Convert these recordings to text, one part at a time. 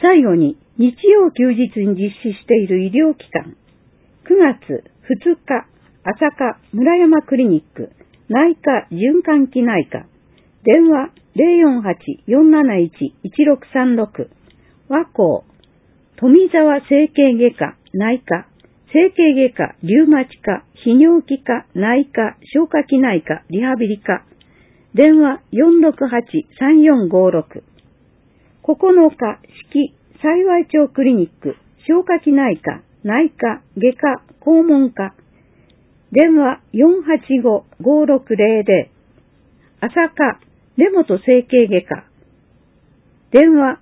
最後に日曜休日に実施している医療機関、9月2日、朝霞村山クリニック、内科循環器内科、電話 048-471-1636、和光、富沢整形外科、内科、整形外科、リュウマチ科、泌尿器科、内科、消化器内科、リハビリ科、電話 468-3456、9日、四季、幸町クリニック、消化器内科、内科、外科、肛門科、電話 485-5600、朝霞、根本整形外科、電話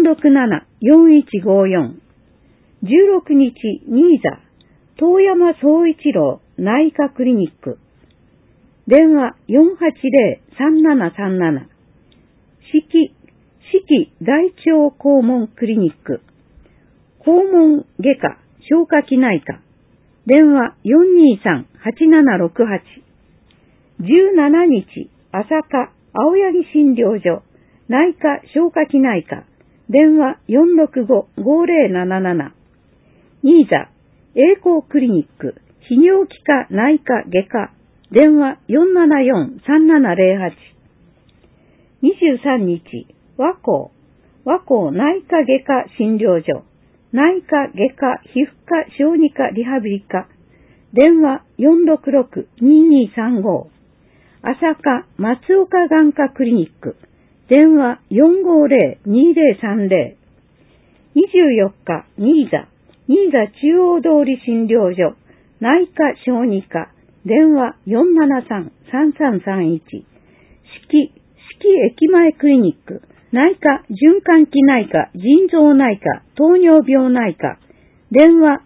467-4154、16日、新座、遠山総一郎内科クリニック、電話 480-3737、四季大腸肛門クリニック、肛門外科、消化器内科、電話 423-8768、17日、朝霞、青柳診療所、内科消化器内科、電話 465-5077、新座、栄光クリニック、泌尿器科内科外科、電話 474-3708、23日、和光内科外科診療所、内科外科皮膚科小児科リハビリ科、電話 466-2235、朝霞松岡眼科クリニック、電話 450-2030、24日、新座中央通り診療所、内科小児科、電話 473-3331、四季駅前クリニック、内科循環器内科、腎臓内科、糖尿病内科、電話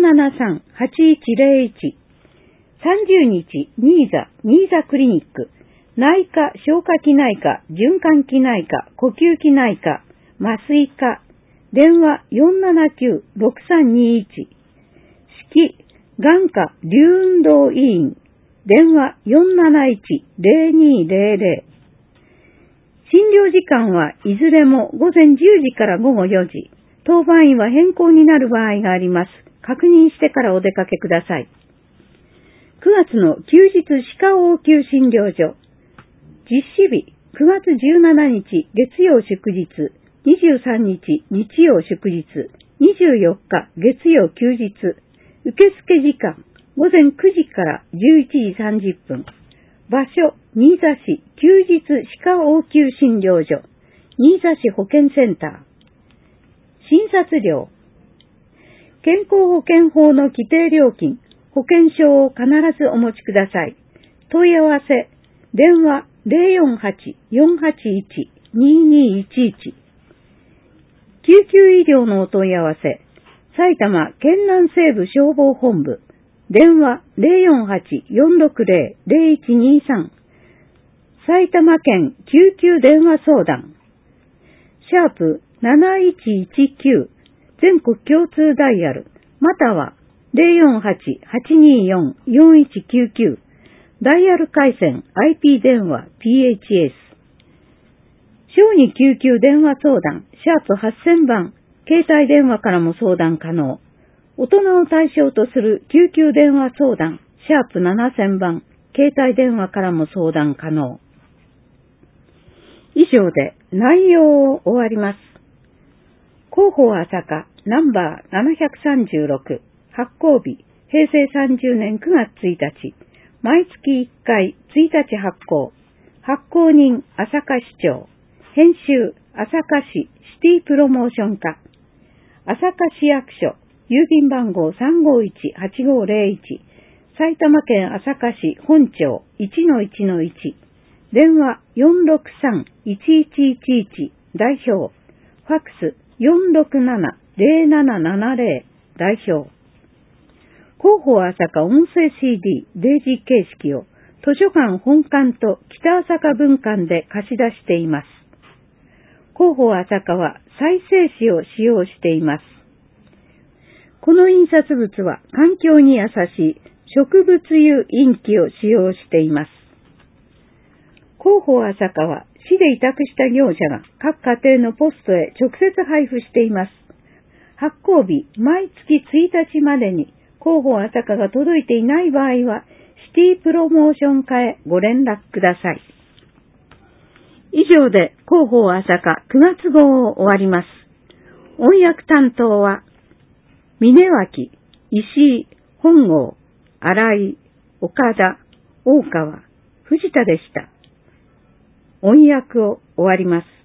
473-8101、30日、新座クリニック、内科消化器内科、循環器内科、呼吸器内科、麻酔科、電話 479-6321、四季眼科流運動医院、電話 471-0200、診療時間はいずれも午前10時から午後4時、当番員は変更になる場合があります。確認してからお出かけください。9月の休日歯科応急診療所、実施日9月17日月曜祝日、23日日曜祝日、24日月曜休日、受付時間午前9時から11時30分、場所新座市休日歯科応急診療所、新座市保健センター、診察料、健康保険法の規定料金、保険証を必ずお持ちください。問い合わせ、電話 048-481-2211、救急医療のお問い合わせ、埼玉県南西部消防本部、電話 048-460-0123、埼玉県救急電話相談、シャープ7119、全国共通ダイヤル、または 048-824-4199、ダイヤル回線 IP 電話 PHS、小児救急電話相談、シャープ8000番、携帯電話からも相談可能。大人を対象とする救急電話相談、シャープ7000番、携帯電話からも相談可能。以上で内容を終わります。広報朝霞ナンバー736、発行日、平成30年9月1日、毎月1回1日発行、発行人朝霞市長、編集朝霞市シティプロモーション課、朝霞市役所、郵便番号 351-8501、埼玉県朝霞市本町 1-1-1、電話 463-1111、代表、ファックス 467-0770、代表。広報朝霞音声 CD デイジー形式を図書館本館と北朝霞分館で貸し出しています。広報朝霞は再生紙を使用しています。この印刷物は環境に優しい植物油インキを使用しています。広報朝霞は市で委託した業者が各家庭のポストへ直接配布しています。発行日、毎月1日までに広報朝霞が届いていない場合は、シティプロモーション課へご連絡ください。以上で広報朝霞9月号を終わります。音訳担当は、峯脇、石井、本郷、新井、岡田、大川、藤田でした。音訳を終わります。